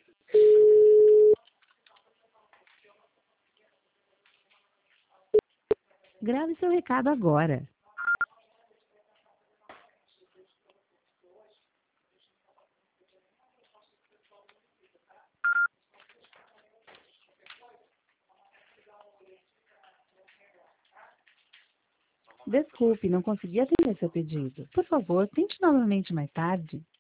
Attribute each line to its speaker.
Speaker 1: Grave seu recado agora. Desculpe, não consegui atender seu pedido. Por favor, tente novamente mais tarde.